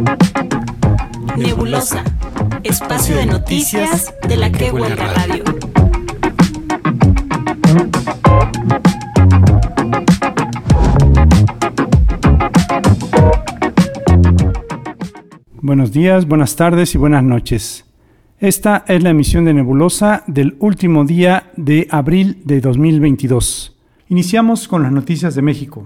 Nebulosa, espacio de noticias de la Que Huelga Radio. Buenos días, buenas tardes y buenas noches. Esta es la emisión de Nebulosa del último día de abril de 2022. Iniciamos con las noticias de México.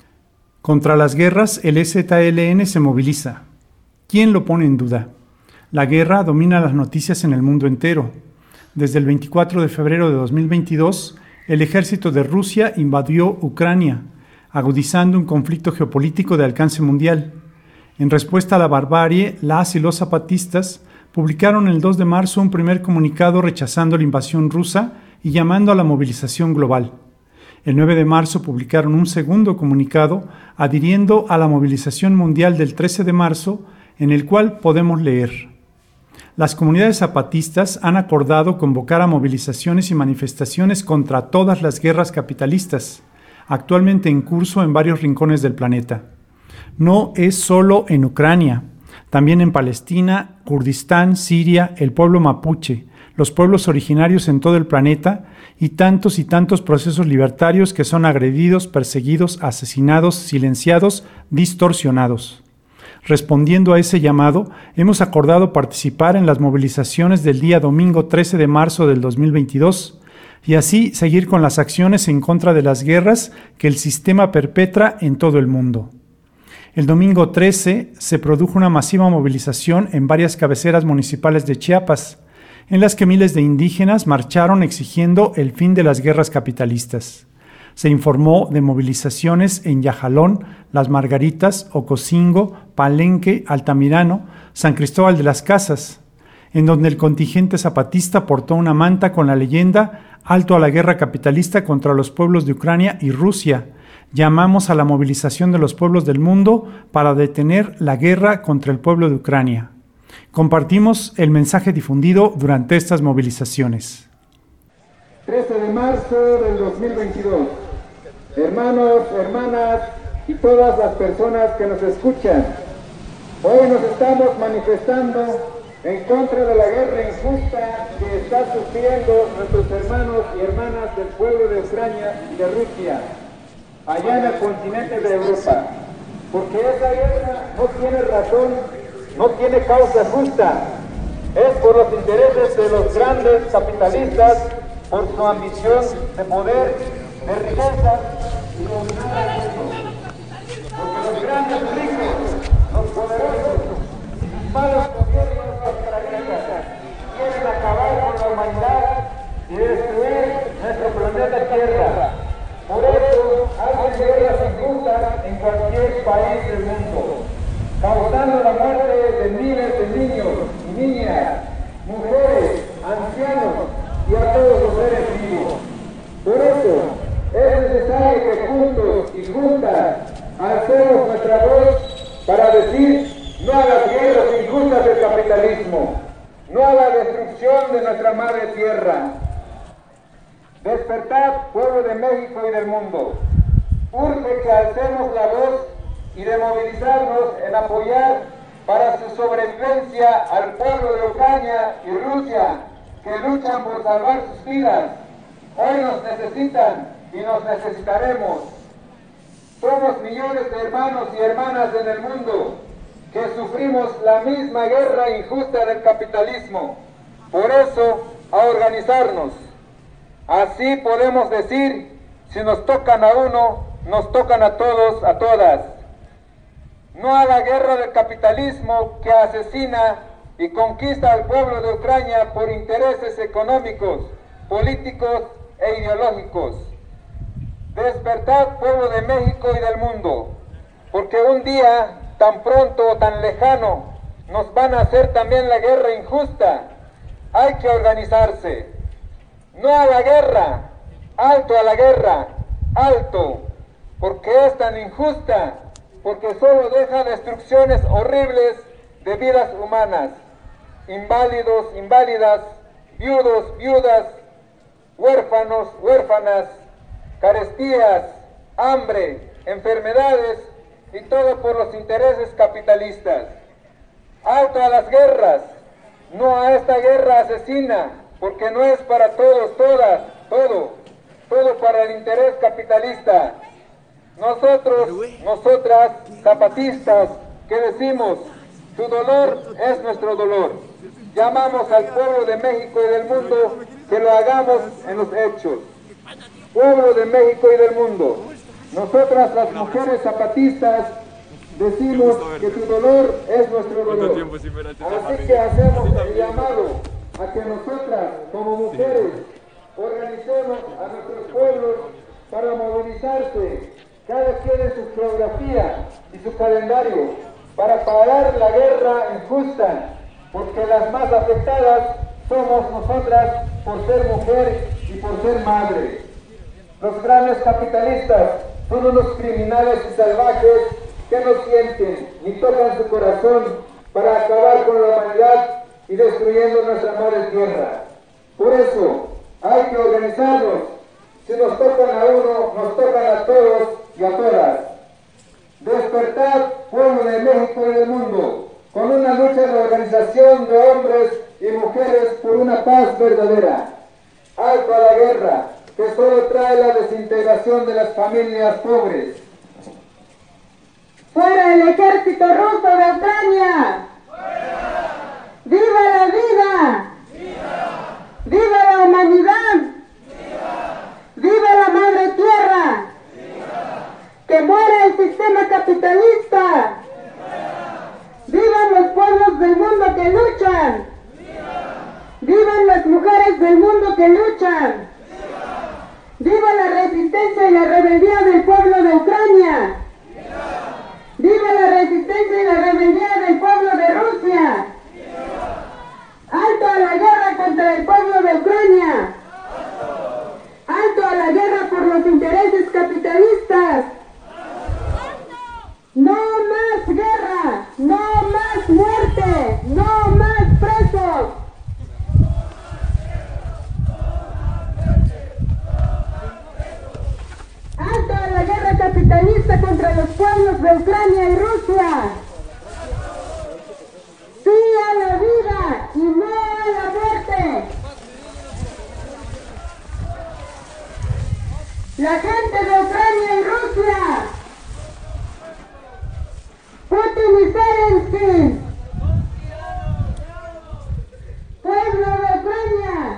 Contra las guerras, el EZLN se moviliza. ¿Quién lo pone en duda? La guerra domina las noticias en el mundo entero. Desde el 24 de febrero de 2022, el ejército de Rusia invadió Ucrania, agudizando un conflicto geopolítico de alcance mundial. En respuesta a la barbarie, las y los zapatistas publicaron el 2 de marzo un primer comunicado rechazando la invasión rusa y llamando a la movilización global. El 9 de marzo publicaron un segundo comunicado adhiriendo a la movilización mundial del 13 de marzo, en el cual podemos leer: las comunidades zapatistas han acordado convocar a movilizaciones y manifestaciones contra todas las guerras capitalistas, actualmente en curso en varios rincones del planeta. No es solo en Ucrania, también en Palestina, Kurdistán, Siria, el pueblo mapuche, los pueblos originarios en todo el planeta y tantos procesos libertarios que son agredidos, perseguidos, asesinados, silenciados, distorsionados. Respondiendo a ese llamado, hemos acordado participar en las movilizaciones del día domingo 13 de marzo del 2022 y así seguir con las acciones en contra de las guerras que el sistema perpetra en todo el mundo. El domingo 13 se produjo una masiva movilización en varias cabeceras municipales de Chiapas, en las que miles de indígenas marcharon exigiendo el fin de las guerras capitalistas. Se informó de movilizaciones en Yajalón, Las Margaritas, Ocosingo, Palenque, Altamirano, San Cristóbal de las Casas, en donde el contingente zapatista portó una manta con la leyenda «Alto a la guerra capitalista contra los pueblos de Ucrania y Rusia. Llamamos a la movilización de los pueblos del mundo para detener la guerra contra el pueblo de Ucrania». Compartimos el mensaje difundido durante estas movilizaciones. 13 de marzo del 2022. Hermanos, hermanas y todas las personas que nos escuchan, hoy nos estamos manifestando en contra de la guerra injusta que están sufriendo nuestros hermanos y hermanas del pueblo de Ucrania y de Rusia, allá en el continente de Europa, porque esa guerra no tiene razón, no tiene causa justa, es por los intereses de los grandes capitalistas, por su ambición de poder, de riqueza y con nada de eso. Porque los grandes ricos, los poderosos, y malos gobiernos capitalistas quieren acabar con la humanidad y destruir nuestro planeta Tierra. Por eso hacen guerras injustas en cualquier país del mundo, causando la muerte de miles de niños y niñas, mujeres, ancianos y a todos los seres vivos. Por eso es necesario que juntos y juntas alcemos nuestra voz para decir no a las guerras injustas del capitalismo, no a la destrucción de nuestra madre tierra. Despertad, pueblo de México y del mundo. Urge que alcemos la voz y de movilizarnos en apoyar para su sobrevivencia al pueblo de Ucrania y Rusia, que luchan por salvar sus vidas. Hoy nos necesitan y nos necesitaremos. Somos millones de hermanos y hermanas en el mundo que sufrimos la misma guerra injusta del capitalismo. Por eso, a organizarnos. Así podemos decir, si nos tocan a uno, nos tocan a todos, a todas. No a la guerra del capitalismo que asesina y conquista al pueblo de Ucrania por intereses económicos, políticos e ideológicos. Despertad, pueblo de México y del mundo, porque un día tan pronto o tan lejano nos van a hacer también la guerra injusta. Hay que organizarse. No a la guerra, alto a la guerra, alto, porque es tan injusta, porque solo deja destrucciones horribles de vidas humanas, inválidos, inválidas, viudos, viudas, huérfanos, huérfanas, carestías, hambre, enfermedades y todo por los intereses capitalistas. Alto a las guerras, no a esta guerra asesina, porque no es para todos, todas, todo para el interés capitalista. Nosotros, nosotras, zapatistas, que decimos, su dolor es nuestro dolor. Llamamos al pueblo de México y del mundo que lo hagamos en los hechos. Pueblo de México y del mundo, nosotras las mujeres zapatistas decimos que tu dolor es nuestro dolor. Así que hacemos el llamado a que nosotras como mujeres organicemos a nuestros pueblos para movilizarse, cada quien en su geografía y su calendario, para parar la guerra injusta, porque las más afectadas somos nosotras por ser mujer y por ser madre. Los grandes capitalistas son unos criminales y salvajes que no sienten ni tocan su corazón para acabar con la humanidad y destruyendo nuestra madre tierra. Por eso hay que organizarnos. Si nos tocan a uno, nos tocan a todos y a todas. Despertad, pueblo de México y del mundo, con una lucha de organización de hombres y mujeres por una paz verdadera. Alto a la guerra, que solo trae la desintegración de las familias pobres. ¡Fuera el ejército ruso de Ucrania! ¡Fuera! ¡Viva la vida! ¡Viva! ¡Viva la humanidad! ¡Viva! ¡Viva la madre tierra! ¡Viva! ¡Que muera el sistema capitalista! ¡Viva! ¡Vivan los pueblos del mundo que luchan! ¡Viva! ¡Vivan las mujeres del mundo que luchan! ¡Viva! ¡Viva la resistencia y la rebeldía del pueblo de Ucrania! ¡Viva! ¡Viva la resistencia y la rebeldía del pueblo de Rusia! ¡Viva! ¡Alto a la guerra contra el pueblo de Ucrania! ¡Alto! ¡Alto a la guerra por los intereses capitalistas! ¡Alto! ¡No más guerra! ¡No más muerte! ¡No más presos! ¡Alto a la guerra capitalista contra los pueblos de Ucrania y Rusia! ¡Sí a la vida y no a la muerte! ¡La gente de Ucrania y Rusia! ¡Putin y Zelensky! ¡Pueblo de Ucrania!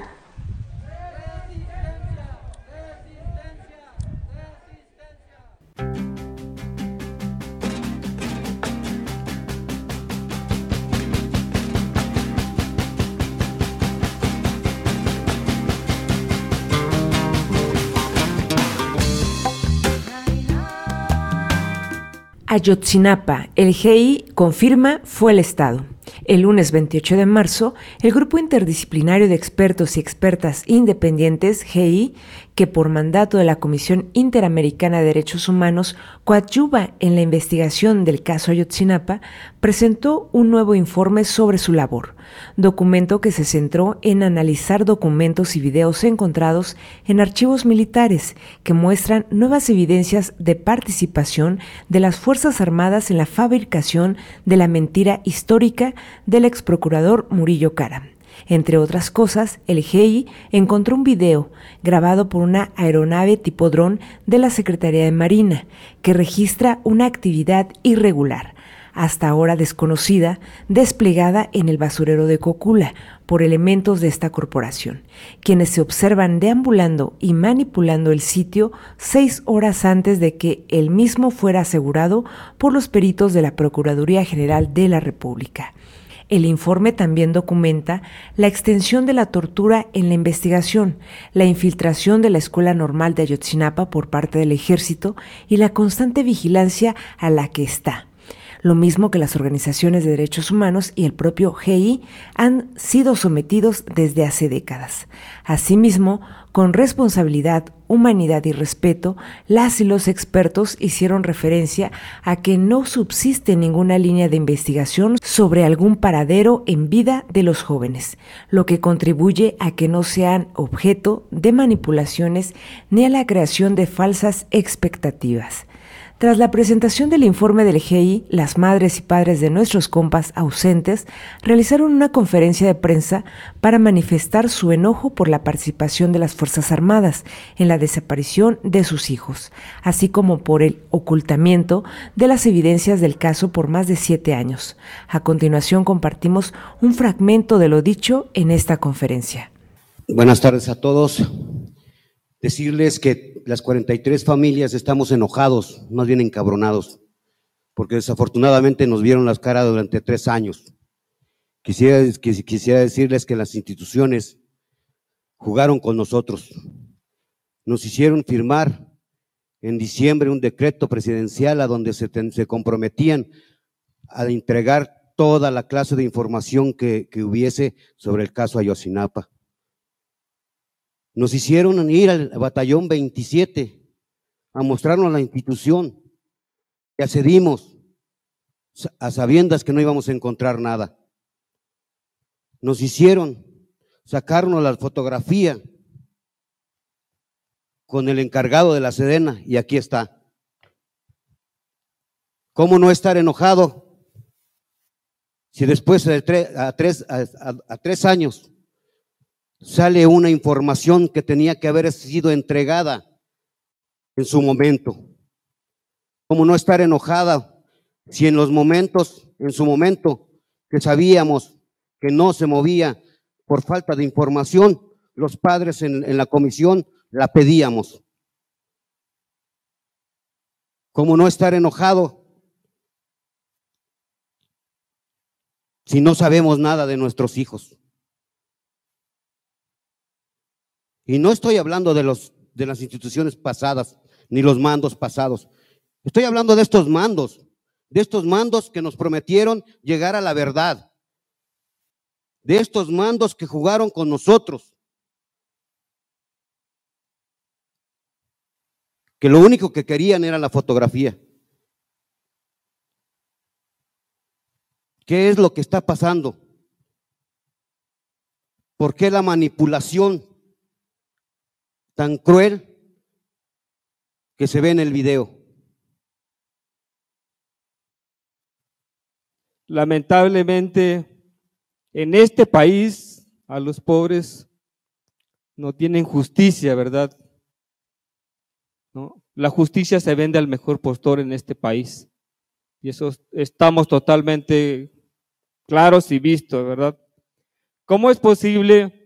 Ayotzinapa, el GI confirma, fue el Estado. El lunes 28 de marzo, el Grupo Interdisciplinario de Expertos y Expertas Independientes, GI, que por mandato de la Comisión Interamericana de Derechos Humanos coadyuva en la investigación del caso Ayotzinapa, presentó un nuevo informe sobre su labor, documento que se centró en analizar documentos y videos encontrados en archivos militares que muestran nuevas evidencias de participación de las Fuerzas Armadas en la fabricación de la mentira histórica del exprocurador Murillo Karam. Entre otras cosas, el GI encontró un video grabado por una aeronave tipo dron de la Secretaría de Marina que registra una actividad irregular, hasta ahora desconocida, desplegada en el basurero de Cocula por elementos de esta corporación, quienes se observan deambulando y manipulando el sitio 6 horas antes de que el mismo fuera asegurado por los peritos de la Procuraduría General de la República. El informe también documenta la extensión de la tortura en la investigación, la infiltración de la Escuela Normal de Ayotzinapa por parte del Ejército y la constante vigilancia a la que está. Lo mismo que las organizaciones de derechos humanos y el propio GI han sido sometidos desde hace décadas. Asimismo, con responsabilidad, humanidad y respeto, las y los expertos hicieron referencia a que no subsiste ninguna línea de investigación sobre algún paradero en vida de los jóvenes, lo que contribuye a que no sean objeto de manipulaciones ni a la creación de falsas expectativas. Tras la presentación del informe del GEI, las madres y padres de nuestros compas ausentes realizaron una conferencia de prensa para manifestar su enojo por la participación de las Fuerzas Armadas en la desaparición de sus hijos, así como por el ocultamiento de las evidencias del caso por más de 7 años. A continuación compartimos un fragmento de lo dicho en esta conferencia. Buenas tardes a todos. Decirles que las 43 familias estamos enojados, más bien encabronados, porque desafortunadamente nos vieron las caras durante 3 años. Quisiera decirles que las instituciones jugaron con nosotros. Nos hicieron firmar en diciembre un decreto presidencial a donde se comprometían a entregar toda la clase de información que hubiese sobre el caso Ayotzinapa. Nos hicieron ir al batallón 27 a mostrarnos la institución y accedimos a sabiendas que no íbamos a encontrar nada. Nos hicieron sacarnos la fotografía con el encargado de la Sedena y aquí está. ¿Cómo no estar enojado si después de 3 años sale una información que tenía que haber sido entregada en su momento? ¿Cómo no estar enojada si en su momento que sabíamos que no se movía por falta de información, los padres en la comisión la pedíamos? ¿Cómo no estar enojado si no sabemos nada de nuestros hijos? Y no estoy hablando de las instituciones pasadas, ni los mandos pasados. Estoy hablando de estos mandos que nos prometieron llegar a la verdad, de estos mandos que jugaron con nosotros, que lo único que querían era la fotografía. ¿Qué es lo que está pasando? ¿Por qué la manipulación tan cruel que se ve en el video? Lamentablemente, en este país, a los pobres no tienen justicia, ¿verdad? ¿No? La justicia se vende al mejor postor en este país. Y eso estamos totalmente claros y vistos, ¿verdad? ¿Cómo es posible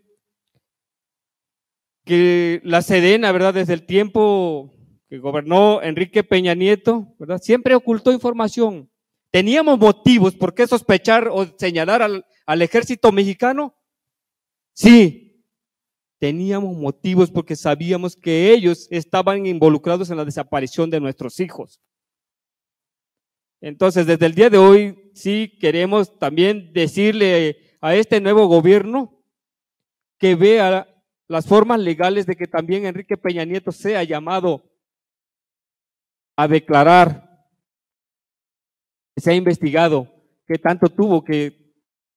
que la Sedena, ¿verdad?, desde el tiempo que gobernó Enrique Peña Nieto, ¿verdad?, siempre ocultó información? ¿Teníamos motivos por qué sospechar o señalar al ejército mexicano? Sí, teníamos motivos porque sabíamos que ellos estaban involucrados en la desaparición de nuestros hijos. Entonces, desde el día de hoy, sí queremos también decirle a este nuevo gobierno que vea las formas legales de que también Enrique Peña Nieto sea llamado a declarar, que sea investigado qué tanto tuvo que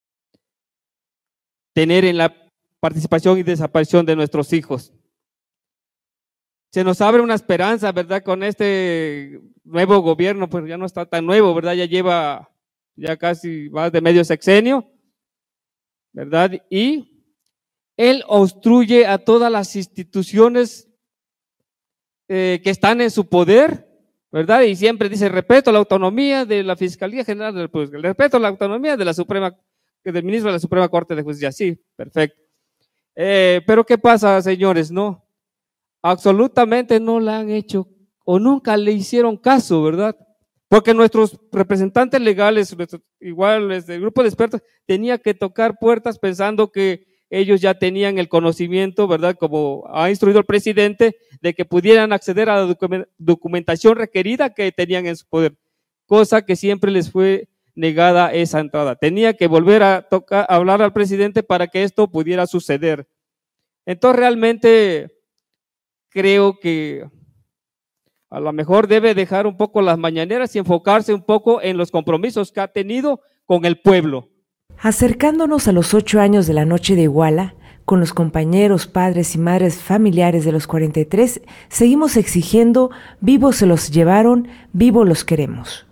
tener en la participación y desaparición de nuestros hijos. Se nos abre una esperanza, ¿verdad?, con este nuevo gobierno, pues ya no está tan nuevo, ¿verdad?, ya lleva casi más de medio sexenio, ¿verdad? Y él obstruye a todas las instituciones que están en su poder, ¿verdad? Y siempre dice, respeto a la autonomía de la Fiscalía General del Poder, respeto a la autonomía de del ministro de la Suprema Corte de Justicia. Sí, perfecto. Pero ¿qué pasa, señores? No, absolutamente no le han hecho o nunca le hicieron caso, ¿verdad? Porque nuestros representantes legales, igual el grupo de expertos, tenía que tocar puertas pensando que ellos ya tenían el conocimiento, ¿verdad?, como ha instruido el presidente, de que pudieran acceder a la documentación requerida que tenían en su poder, cosa que siempre les fue negada esa entrada. Tenía que volver a hablar al presidente para que esto pudiera suceder. Entonces realmente creo que a lo mejor debe dejar un poco las mañaneras y enfocarse un poco en los compromisos que ha tenido con el pueblo. Acercándonos a los 8 años de la Noche de Iguala, con los compañeros, padres y madres familiares de los 43, seguimos exigiendo: vivos se los llevaron, vivos los queremos.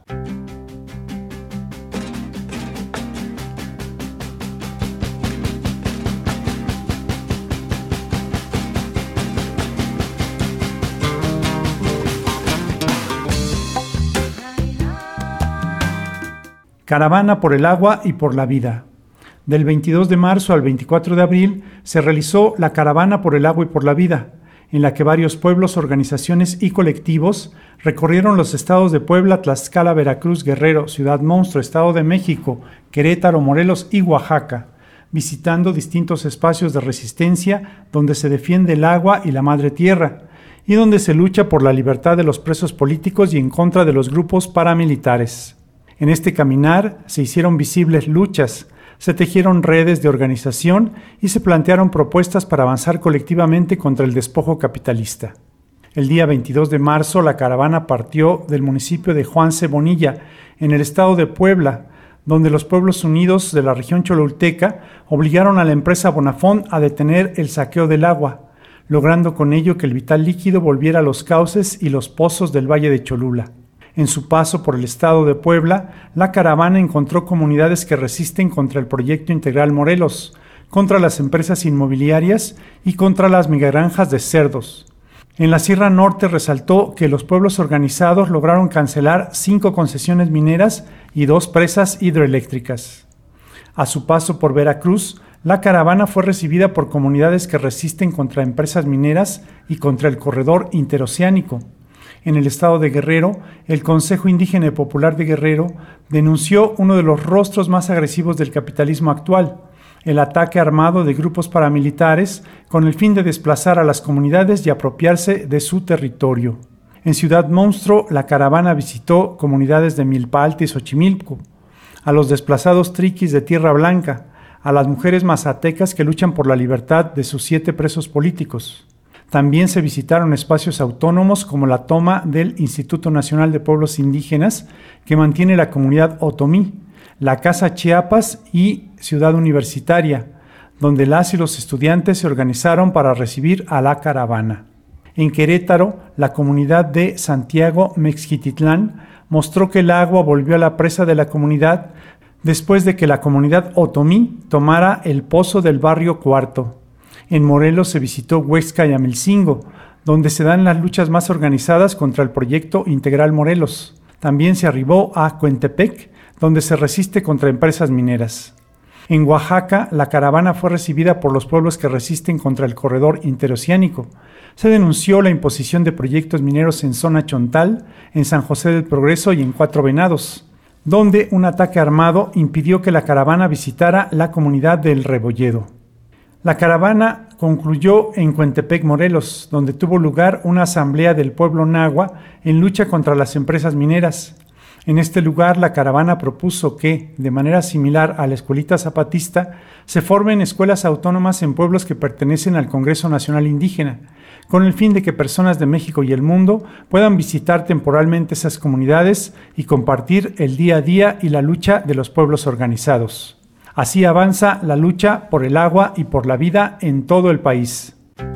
Caravana por el agua y por la vida. Del 22 de marzo al 24 de abril se realizó la Caravana por el agua y por la vida, en la que varios pueblos, organizaciones y colectivos recorrieron los estados de Puebla, Tlaxcala, Veracruz, Guerrero, Ciudad Monstruo, Estado de México, Querétaro, Morelos y Oaxaca, visitando distintos espacios de resistencia donde se defiende el agua y la madre tierra, y donde se lucha por la libertad de los presos políticos y en contra de los grupos paramilitares. En este caminar se hicieron visibles luchas, se tejieron redes de organización y se plantearon propuestas para avanzar colectivamente contra el despojo capitalista. El día 22 de marzo, la caravana partió del municipio de Juance Bonilla, en el estado de Puebla, donde los pueblos unidos de la región cholulteca obligaron a la empresa Bonafont a detener el saqueo del agua, logrando con ello que el vital líquido volviera a los cauces y los pozos del Valle de Cholula. En su paso por el estado de Puebla, la caravana encontró comunidades que resisten contra el Proyecto Integral Morelos, contra las empresas inmobiliarias y contra las megagranjas de cerdos. En la Sierra Norte resaltó que los pueblos organizados lograron cancelar 5 concesiones mineras y 2 presas hidroeléctricas. A su paso por Veracruz, la caravana fue recibida por comunidades que resisten contra empresas mineras y contra el corredor interoceánico. En el estado de Guerrero, el Consejo Indígena y Popular de Guerrero denunció uno de los rostros más agresivos del capitalismo actual, el ataque armado de grupos paramilitares con el fin de desplazar a las comunidades y apropiarse de su territorio. En Ciudad Monstruo, la caravana visitó comunidades de Milpa Alta y Xochimilco, a los desplazados triquis de Tierra Blanca, a las mujeres mazatecas que luchan por la libertad de sus 7 presos políticos. También se visitaron espacios autónomos como la toma del Instituto Nacional de Pueblos Indígenas, que mantiene la comunidad otomí, la Casa Chiapas y Ciudad Universitaria, donde las y los estudiantes se organizaron para recibir a la caravana. En Querétaro, la comunidad de Santiago Mexquititlán mostró que el agua volvió a la presa de la comunidad después de que la comunidad otomí tomara el pozo del barrio Cuarto. En Morelos se visitó Huexca y Amilcingo, donde se dan las luchas más organizadas contra el Proyecto Integral Morelos. También se arribó a Coentepec, donde se resiste contra empresas mineras. En Oaxaca, la caravana fue recibida por los pueblos que resisten contra el corredor interoceánico. Se denunció la imposición de proyectos mineros en Zona Chontal, en San José del Progreso y en Cuatro Venados, donde un ataque armado impidió que la caravana visitara la comunidad del Rebolledo. La caravana concluyó en Coentepec, Morelos, donde tuvo lugar una asamblea del pueblo nahua en lucha contra las empresas mineras. En este lugar, la caravana propuso que, de manera similar a la escuelita zapatista, se formen escuelas autónomas en pueblos que pertenecen al Congreso Nacional Indígena, con el fin de que personas de México y el mundo puedan visitar temporalmente esas comunidades y compartir el día a día y la lucha de los pueblos organizados. Así avanza la lucha por el agua y por la vida en todo el país.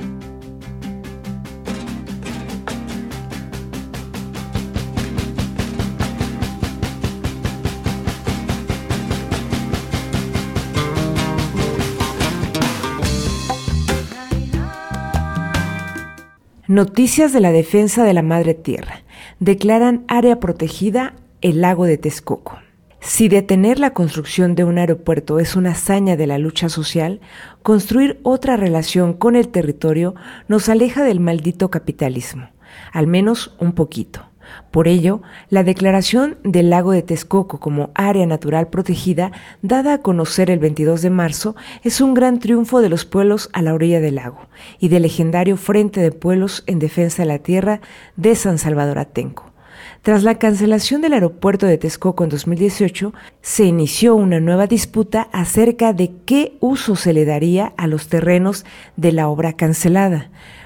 Noticias de la defensa de la Madre Tierra. Declaran área protegida el lago de Texcoco. Si detener la construcción de un aeropuerto es una hazaña de la lucha social, construir otra relación con el territorio nos aleja del maldito capitalismo, al menos un poquito. Por ello, la declaración del lago de Texcoco como área natural protegida, dada a conocer el 22 de marzo, es un gran triunfo de los pueblos a la orilla del lago y del legendario Frente de Pueblos en Defensa de la Tierra de San Salvador Atenco. Tras la cancelación del aeropuerto de Texcoco en 2018, se inició una nueva disputa acerca de qué uso se le daría a los terrenos de la obra cancelada.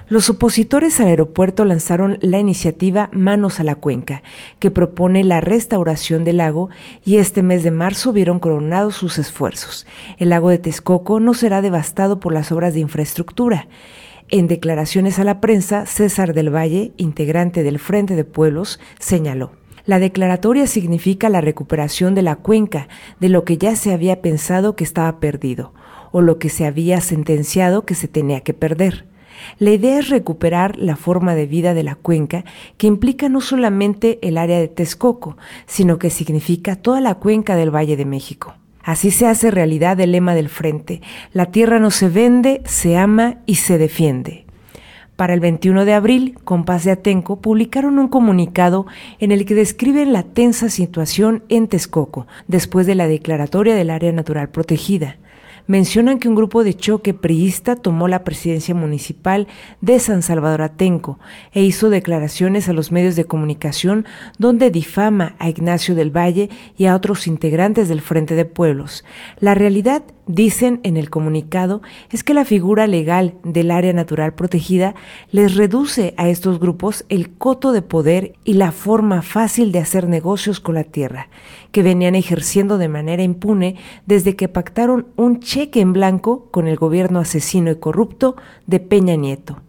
Los opositores al aeropuerto lanzaron la iniciativa Manos a la Cuenca, que propone la restauración del lago, y este mes de marzo vieron coronados sus esfuerzos. El lago de Texcoco no será devastado por las obras de infraestructura. En declaraciones a la prensa, César del Valle, integrante del Frente de Pueblos, señaló: la declaratoria significa la recuperación de la cuenca, de lo que ya se había pensado que estaba perdido, o lo que se había sentenciado que se tenía que perder. La idea es recuperar la forma de vida de la cuenca, que implica no solamente el área de Texcoco, sino que significa toda la cuenca del Valle de México. Así se hace realidad el lema del Frente: la tierra no se vende, se ama y se defiende. Para el 21 de abril, Compas de Atenco publicaron un comunicado en el que describen la tensa situación en Texcoco después de la declaratoria del área natural protegida. Mencionan que un grupo de choque priista tomó la presidencia municipal de San Salvador Atenco e hizo declaraciones a los medios de comunicación donde difama a Ignacio del Valle y a otros integrantes del Frente de Pueblos. La realidad, dicen en el comunicado, es que la figura legal del área natural protegida les reduce a estos grupos el coto de poder y la forma fácil de hacer negocios con la tierra, que venían ejerciendo de manera impune desde que pactaron un cheque en blanco con el gobierno asesino y corrupto de Peña Nieto.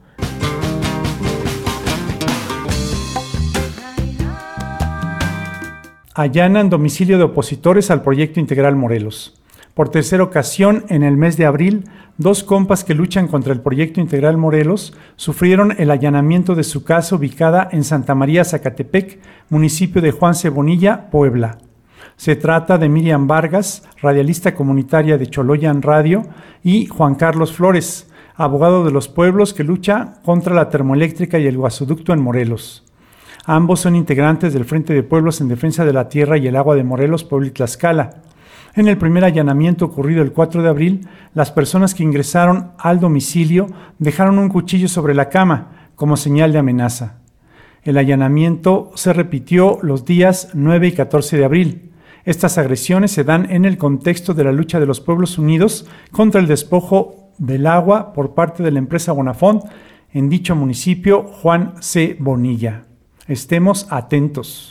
Allanan domicilio de opositores al proyecto integral Morelos. Por tercera ocasión, en el mes de abril, 2 compas que luchan contra el proyecto integral Morelos sufrieron el allanamiento de su casa ubicada en Santa María, Zacatepec, municipio de Juan C. Bonilla, Puebla. Se trata de Miriam Vargas, radialista comunitaria de Choloyan Radio, y Juan Carlos Flores, abogado de los pueblos que lucha contra la termoeléctrica y el gasoducto en Morelos. Ambos son integrantes del Frente de Pueblos en Defensa de la Tierra y el Agua de Morelos, Puebla y Tlaxcala. En el primer allanamiento ocurrido el 4 de abril, las personas que ingresaron al domicilio dejaron un cuchillo sobre la cama como señal de amenaza. El allanamiento se repitió los días 9 y 14 de abril. Estas agresiones se dan en el contexto de la lucha de los pueblos unidos contra el despojo del agua por parte de la empresa Bonafont en dicho municipio, Juan C. Bonilla. Estemos atentos.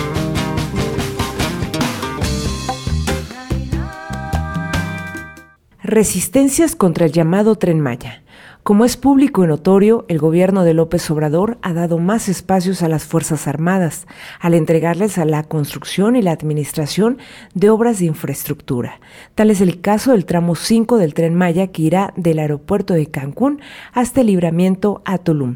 Resistencias contra el llamado Tren Maya. Como es público y notorio, el gobierno de López Obrador ha dado más espacios a las Fuerzas Armadas al entregarles a la construcción y la administración de obras de infraestructura. Tal es el caso del tramo 5 del Tren Maya, que irá del aeropuerto de Cancún hasta el Libramiento a Tulum.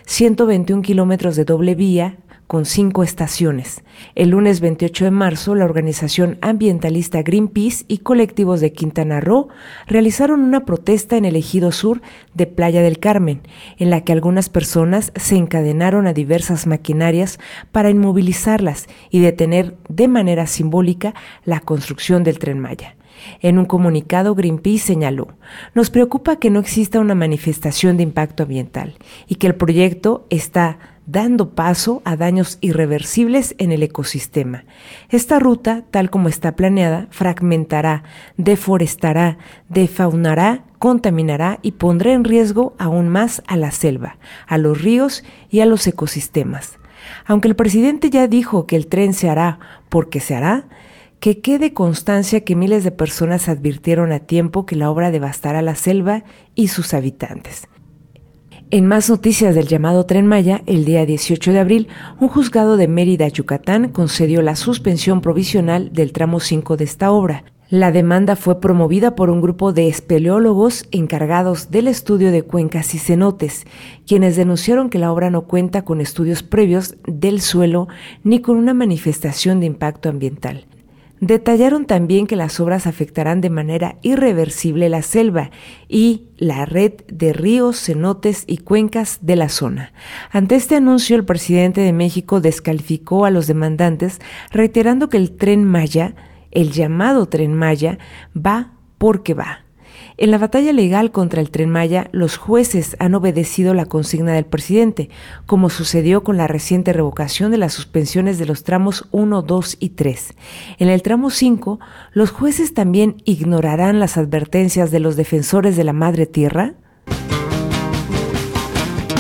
121 kilómetros de doble vía con 5 estaciones. El lunes 28 de marzo, la organización ambientalista Greenpeace y colectivos de Quintana Roo realizaron una protesta en el ejido sur de Playa del Carmen, en la que algunas personas se encadenaron a diversas maquinarias para inmovilizarlas y detener de manera simbólica la construcción del Tren Maya. En un comunicado, Greenpeace señaló: nos preocupa que no exista una manifestación de impacto ambiental y que el proyecto está dando paso a daños irreversibles en el ecosistema. Esta ruta, tal como está planeada, fragmentará, deforestará, defaunará, contaminará y pondrá en riesgo aún más a la selva, a los ríos y a los ecosistemas. Aunque el presidente ya dijo que el tren se hará porque se hará, que quede constancia que miles de personas advirtieron a tiempo que la obra devastará la selva y sus habitantes. En más noticias del llamado Tren Maya, el día 18 de abril, un juzgado de Mérida, Yucatán, concedió la suspensión provisional del tramo 5 de esta obra. La demanda fue promovida por un grupo de espeleólogos encargados del estudio de cuencas y cenotes, quienes denunciaron que la obra no cuenta con estudios previos del suelo ni con una manifestación de impacto ambiental. Detallaron también que las obras afectarán de manera irreversible la selva y la red de ríos, cenotes y cuencas de la zona. Ante este anuncio, el presidente de México descalificó a los demandantes, reiterando que el Tren Maya, el llamado Tren Maya, va porque va. En la batalla legal contra el Tren Maya, los jueces han obedecido la consigna del presidente, como sucedió con la reciente revocación de las suspensiones de los tramos 1, 2 y 3. En el tramo 5, ¿los jueces también ignorarán las advertencias de los defensores de la madre tierra?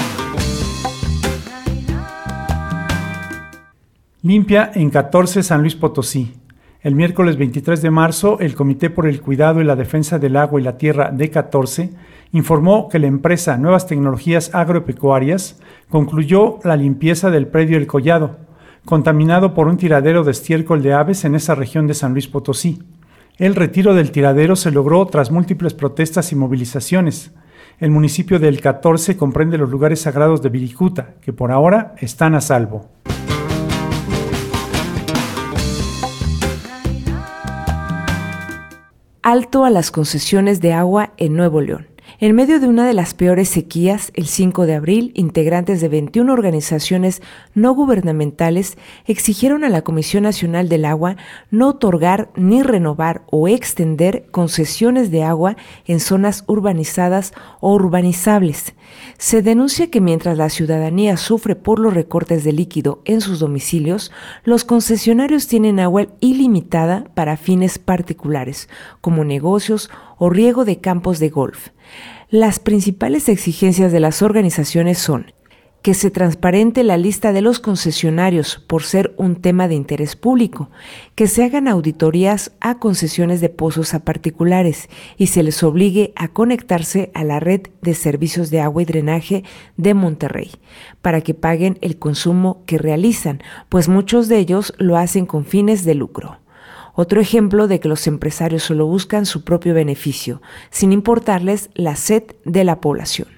Limpia en 14 San Luis Potosí. El miércoles 23 de marzo, el Comité por el Cuidado y la Defensa del Agua y la Tierra de 14 informó que la empresa Nuevas Tecnologías Agropecuarias concluyó la limpieza del predio El Collado, contaminado por un tiradero de estiércol de aves en esa región de San Luis Potosí. El retiro del tiradero se logró tras múltiples protestas y movilizaciones. El municipio de El 14 comprende los lugares sagrados de Viricuta, que por ahora están a salvo. Alto a las concesiones de agua en Nuevo León. En medio de una de las peores sequías, el 5 de abril, integrantes de 21 organizaciones no gubernamentales exigieron a la Comisión Nacional del Agua no otorgar ni renovar o extender concesiones de agua en zonas urbanizadas o urbanizables. Se denuncia que mientras la ciudadanía sufre por los recortes de líquido en sus domicilios, los concesionarios tienen agua ilimitada para fines particulares, como negocios o riego de campos de golf. Las principales exigencias de las organizaciones son que se transparente la lista de los concesionarios por ser un tema de interés público, que se hagan auditorías a concesiones de pozos a particulares y se les obligue a conectarse a la red de servicios de agua y drenaje de Monterrey para que paguen el consumo que realizan, pues muchos de ellos lo hacen con fines de lucro. Otro ejemplo de que los empresarios solo buscan su propio beneficio, sin importarles la sed de la población.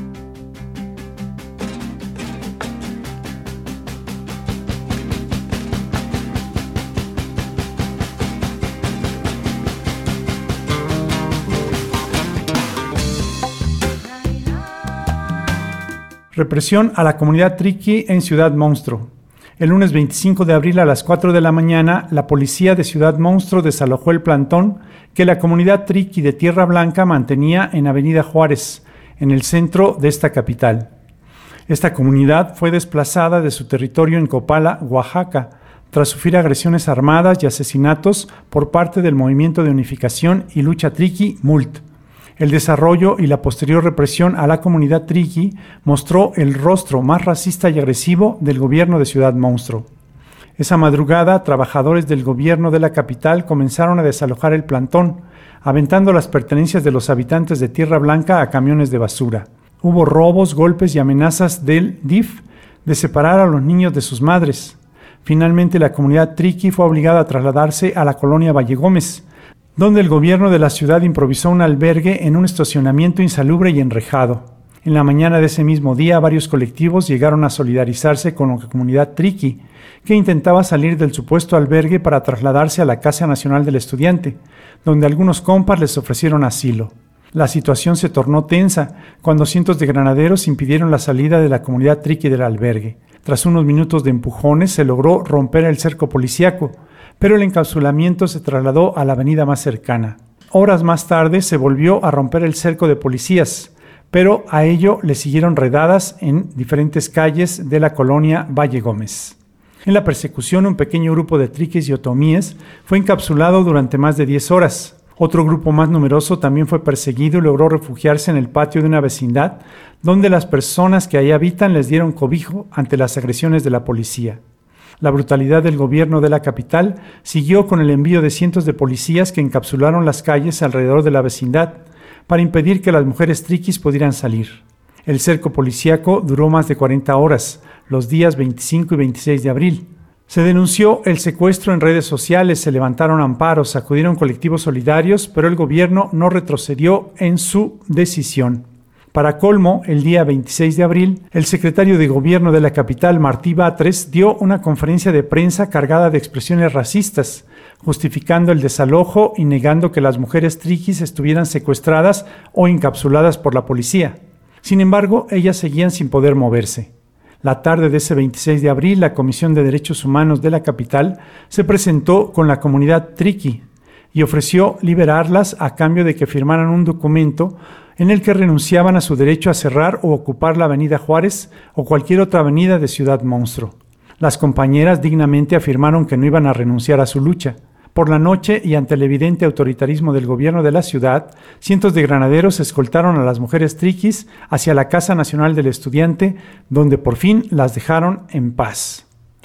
Represión a la comunidad triqui en Ciudad Monstruo. El lunes 25 de abril a las 4 de la mañana, la policía de Ciudad Monstruo desalojó el plantón que la comunidad triqui de Tierra Blanca mantenía en Avenida Juárez, en el centro de esta capital. Esta comunidad fue desplazada de su territorio en Copala, Oaxaca, tras sufrir agresiones armadas y asesinatos por parte del Movimiento de Unificación y Lucha Triqui, MULT. El desarrollo y la posterior represión a la comunidad triqui mostró el rostro más racista y agresivo del gobierno de Ciudad Monstruo. Esa madrugada, trabajadores del gobierno de la capital comenzaron a desalojar el plantón, aventando las pertenencias de los habitantes de Tierra Blanca a camiones de basura. Hubo robos, golpes y amenazas del DIF de separar a los niños de sus madres. Finalmente, la comunidad triqui fue obligada a trasladarse a la colonia Valle Gómez, donde el gobierno de la ciudad improvisó un albergue en un estacionamiento insalubre y enrejado. En la mañana de ese mismo día, varios colectivos llegaron a solidarizarse con la comunidad triqui, que intentaba salir del supuesto albergue para trasladarse a la Casa Nacional del Estudiante, donde algunos compas les ofrecieron asilo. La situación se tornó tensa cuando cientos de granaderos impidieron la salida de la comunidad triqui del albergue. Tras unos minutos de empujones, se logró romper el cerco policíaco, pero el encapsulamiento se trasladó a la avenida más cercana. Horas más tarde se volvió a romper el cerco de policías, pero a ello le siguieron redadas en diferentes calles de la colonia Valle Gómez. En la persecución, un pequeño grupo de triquis y otomíes fue encapsulado durante más de 10 horas. Otro grupo más numeroso también fue perseguido y logró refugiarse en el patio de una vecindad, donde las personas que ahí habitan les dieron cobijo ante las agresiones de la policía. La brutalidad del gobierno de la capital siguió con el envío de cientos de policías que encapsularon las calles alrededor de la vecindad para impedir que las mujeres triquis pudieran salir. El cerco policíaco duró más de 40 horas, los días 25 y 26 de abril. Se denunció el secuestro en redes sociales, se levantaron amparos, acudieron colectivos solidarios, pero el gobierno no retrocedió en su decisión. Para colmo, el día 26 de abril, el secretario de Gobierno de la capital, Martí Batres, dio una conferencia de prensa cargada de expresiones racistas, justificando el desalojo y negando que las mujeres triquis estuvieran secuestradas o encapsuladas por la policía. Sin embargo, ellas seguían sin poder moverse. La tarde de ese 26 de abril, la Comisión de Derechos Humanos de la capital se presentó con la comunidad triqui y ofreció liberarlas a cambio de que firmaran un documento en el que renunciaban a su derecho a cerrar o ocupar la avenida Juárez o cualquier otra avenida de Ciudad Monstruo. Las compañeras dignamente afirmaron que no iban a renunciar a su lucha. Por la noche y ante el evidente autoritarismo del gobierno de la ciudad, cientos de granaderos escoltaron a las mujeres triquis hacia la Casa Nacional del Estudiante, donde por fin las dejaron en paz.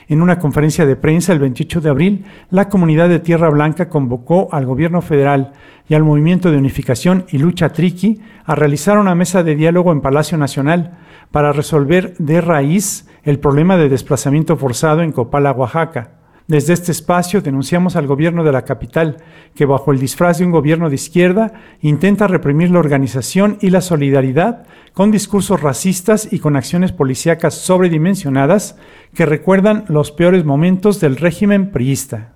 En una conferencia de prensa el 28 de abril, la comunidad de Tierra Blanca convocó al gobierno federal y al Movimiento de Unificación y Lucha Triqui a realizar una mesa de diálogo en Palacio Nacional para resolver de raíz el problema de desplazamiento forzado en Copala, Oaxaca. Desde este espacio denunciamos al gobierno de la capital, que bajo el disfraz de un gobierno de izquierda intenta reprimir la organización y la solidaridad con discursos racistas y con acciones policíacas sobredimensionadas que recuerdan los peores momentos del régimen priista.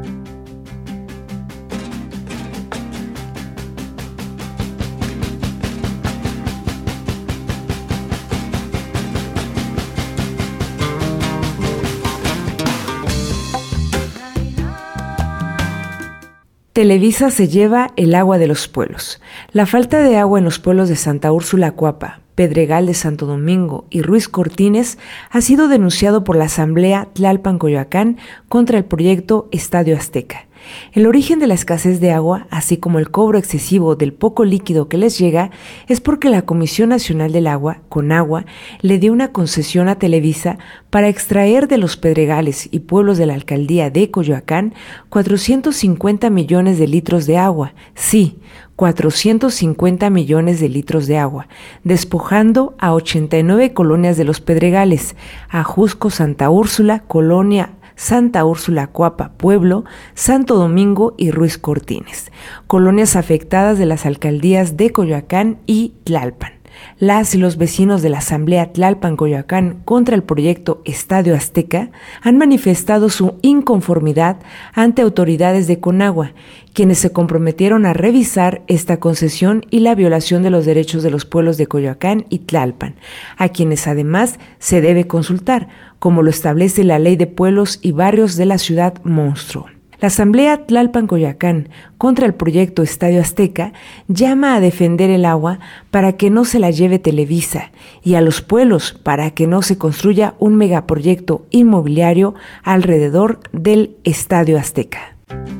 Televisa se lleva el agua de los pueblos. La falta de agua en los pueblos de Santa Úrsula Cuapa, Pedregal de Santo Domingo y Ruiz Cortines ha sido denunciado por la Asamblea Tlalpan-Coyoacán contra el proyecto Estadio Azteca. El origen de la escasez de agua, así como el cobro excesivo del poco líquido que les llega, es porque la Comisión Nacional del Agua, Conagua, le dio una concesión a Televisa para extraer de los pedregales y pueblos de la alcaldía de Coyoacán 450 millones de litros de agua. Sí, 450 millones de litros de agua, despojando a 89 colonias de los pedregales, Ajusco, Santa Úrsula, Colonia Santa Úrsula Cuapa, Pueblo, Santo Domingo y Ruiz Cortines, colonias afectadas de las alcaldías de Coyoacán y Tlalpan. Las y los vecinos de la Asamblea Tlalpan-Coyoacán contra el proyecto Estadio Azteca han manifestado su inconformidad ante autoridades de Conagua, quienes se comprometieron a revisar esta concesión y la violación de los derechos de los pueblos de Coyoacán y Tlalpan, a quienes además se debe consultar, como lo establece la Ley de Pueblos y Barrios de la Ciudad Monstruo. La Asamblea Tlalpan-Coyoacán contra el proyecto Estadio Azteca llama a defender el agua para que no se la lleve Televisa y a los pueblos para que no se construya un megaproyecto inmobiliario alrededor del Estadio Azteca.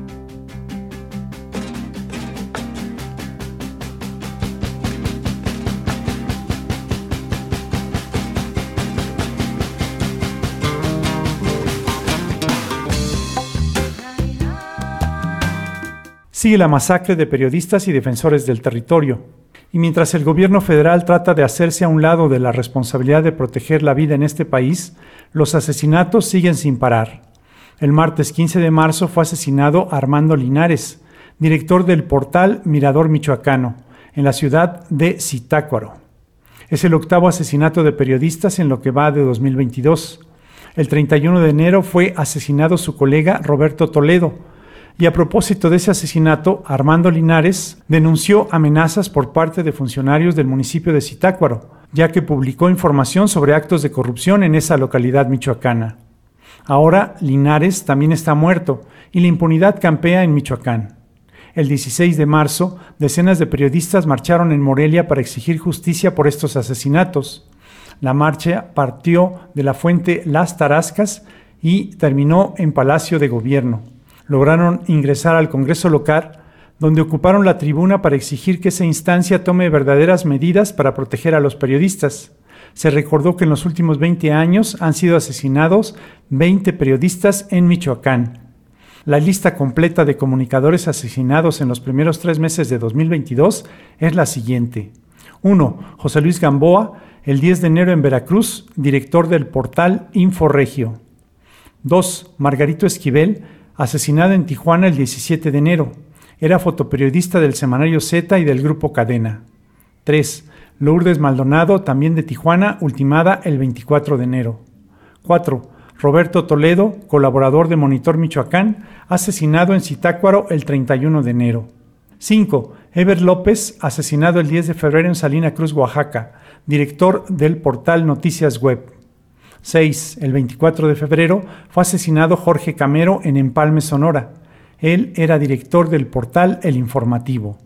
Sigue la masacre de periodistas y defensores del territorio. Y mientras el gobierno federal trata de hacerse a un lado de la responsabilidad de proteger la vida en este país, los asesinatos siguen sin parar. El martes 15 de marzo fue asesinado Armando Linares, director del portal Mirador Michoacano, en la ciudad de Zitácuaro. Es el octavo asesinato de periodistas en lo que va de 2022. El 31 de enero fue asesinado su colega Roberto Toledo. Y a propósito de ese asesinato, Armando Linares denunció amenazas por parte de funcionarios del municipio de Zitácuaro, ya que publicó información sobre actos de corrupción en esa localidad michoacana. Ahora Linares también está muerto y la impunidad campea en Michoacán. El 16 de marzo, decenas de periodistas marcharon en Morelia para exigir justicia por estos asesinatos. La marcha partió de la fuente Las Tarascas y terminó en Palacio de Gobierno. Lograron ingresar al Congreso local, donde ocuparon la tribuna para exigir que esa instancia tome verdaderas medidas para proteger a los periodistas. Se recordó que en los últimos 20 años han sido asesinados 20 periodistas en Michoacán. La lista completa de comunicadores asesinados en los primeros 3 meses de 2022 es la siguiente. 1. José Luis Gamboa, el 10 de enero en Veracruz, director del portal Inforegio. 2. Margarito Esquivel, asesinado en Tijuana el 17 de enero. Era fotoperiodista del semanario Z y del grupo Cadena. 3. Lourdes Maldonado, también de Tijuana, ultimada el 24 de enero. 4. Roberto Toledo, colaborador de Monitor Michoacán, asesinado en Zitácuaro el 31 de enero. 5. Eber López, asesinado el 10 de febrero en Salina Cruz, Oaxaca, director del portal Noticias Web. 6. El 24 de febrero fue asesinado Jorge Camero en Empalme, Sonora. Él era director del portal El Informativo.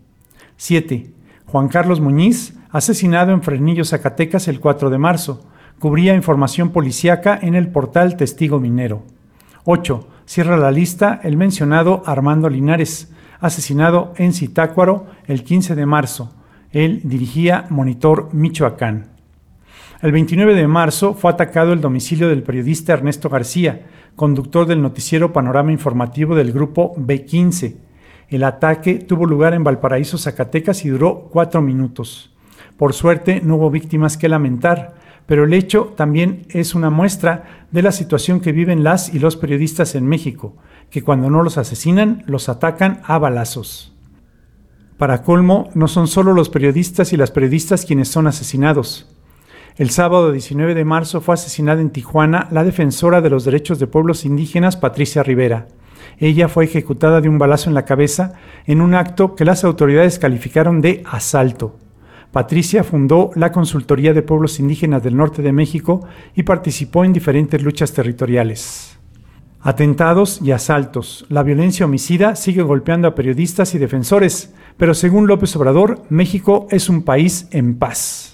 7. Juan Carlos Muñiz, asesinado en Fresnillo, Zacatecas el 4 de marzo. Cubría información policíaca en el portal Testigo Minero. 8. Cierra la lista el mencionado Armando Linares, asesinado en Zitácuaro el 15 de marzo. Él dirigía Monitor Michoacán. El 29 de marzo fue atacado el domicilio del periodista Ernesto García, conductor del noticiero Panorama Informativo del grupo B15. El ataque tuvo lugar en Valparaíso, Zacatecas, y duró 4 minutos. Por suerte no hubo víctimas que lamentar, pero el hecho también es una muestra de la situación que viven las y los periodistas en México, que cuando no los asesinan, los atacan a balazos. Para colmo, no son solo los periodistas y las periodistas quienes son asesinados. El sábado 19 de marzo fue asesinada en Tijuana la defensora de los derechos de pueblos indígenas, Patricia Rivera. Ella fue ejecutada de un balazo en la cabeza en un acto que las autoridades calificaron de asalto. Patricia fundó la Consultoría de Pueblos Indígenas del Norte de México y participó en diferentes luchas territoriales. Atentados y asaltos. La violencia homicida sigue golpeando a periodistas y defensores, pero según López Obrador, México es un país en paz.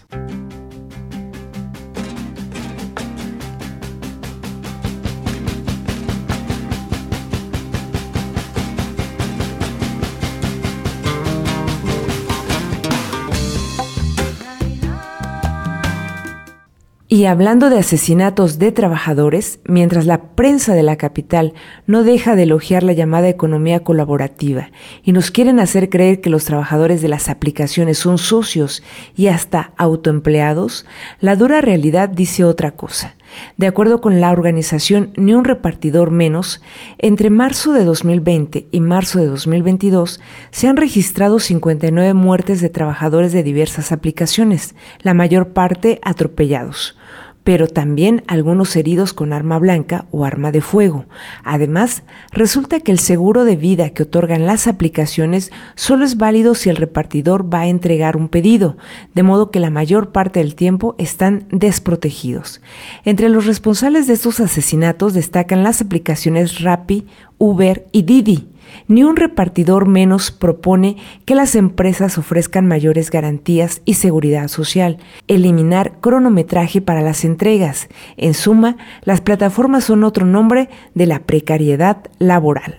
Y hablando de asesinatos de trabajadores, mientras la prensa de la capital no deja de elogiar la llamada economía colaborativa y nos quieren hacer creer que los trabajadores de las aplicaciones son sucios y hasta autoempleados, la dura realidad dice otra cosa. De acuerdo con la organización Ni un repartidor menos, entre marzo de 2020 y marzo de 2022 se han registrado 59 muertes de trabajadores de diversas aplicaciones, la mayor parte atropellados, pero también algunos heridos con arma blanca o arma de fuego. Además, resulta que el seguro de vida que otorgan las aplicaciones solo es válido si el repartidor va a entregar un pedido, de modo que la mayor parte del tiempo están desprotegidos. Entre los responsables de estos asesinatos destacan las aplicaciones Rappi, Uber y Didi. Ni un repartidor menos propone que las empresas ofrezcan mayores garantías y seguridad social, eliminar cronometraje para las entregas. En suma, las plataformas son otro nombre de la precariedad laboral.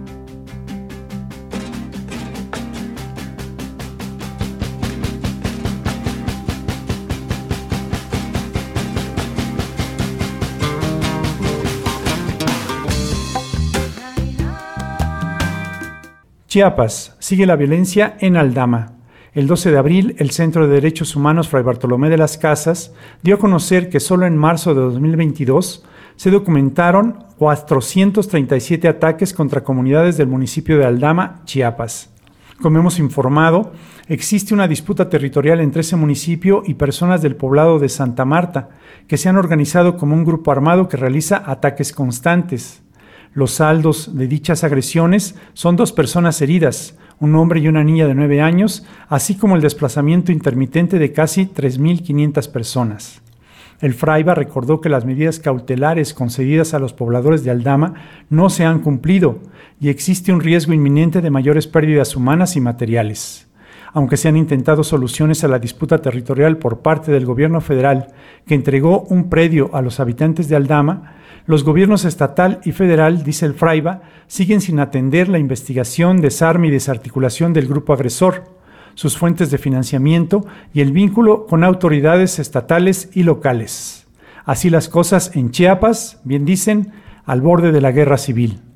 Chiapas, sigue la violencia en Aldama. El 12 de abril, el Centro de Derechos Humanos Fray Bartolomé de las Casas dio a conocer que solo en marzo de 2022 se documentaron 437 ataques contra comunidades del municipio de Aldama, Chiapas. Como hemos informado, existe una disputa territorial entre ese municipio y personas del poblado de Santa Marta, que se han organizado como un grupo armado que realiza ataques constantes. Los saldos de dichas agresiones son 2 personas heridas, un hombre y una niña de 9 años, así como el desplazamiento intermitente de casi 3.500 personas. El Fraiba recordó que las medidas cautelares concedidas a los pobladores de Aldama no se han cumplido y existe un riesgo inminente de mayores pérdidas humanas y materiales. Aunque se han intentado soluciones a la disputa territorial por parte del gobierno federal, que entregó un predio a los habitantes de Aldama, los gobiernos estatal y federal, dice el Fraiba, siguen sin atender la investigación, desarme y desarticulación del grupo agresor, sus fuentes de financiamiento y el vínculo con autoridades estatales y locales. Así las cosas en Chiapas, bien dicen, al borde de la guerra civil.